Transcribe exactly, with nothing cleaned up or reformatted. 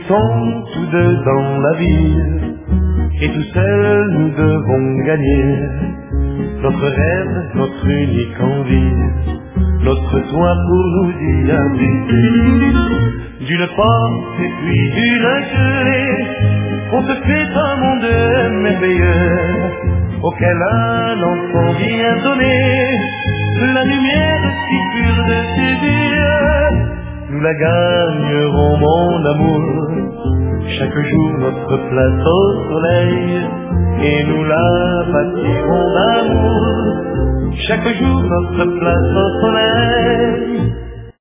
sont tous deux dans la ville, et tout seuls nous devons gagner notre rêve, notre unique envie, notre toit pour nous y abriter. D'une porte et puis d'une clé, on se fait un monde merveilleux, auquel un enfant vient donner la lumière si pure de ses yeux. Nous la gagnerons, mon amour, chaque jour notre place au soleil, et nous la bâtirons d'amour, chaque jour notre place au soleil.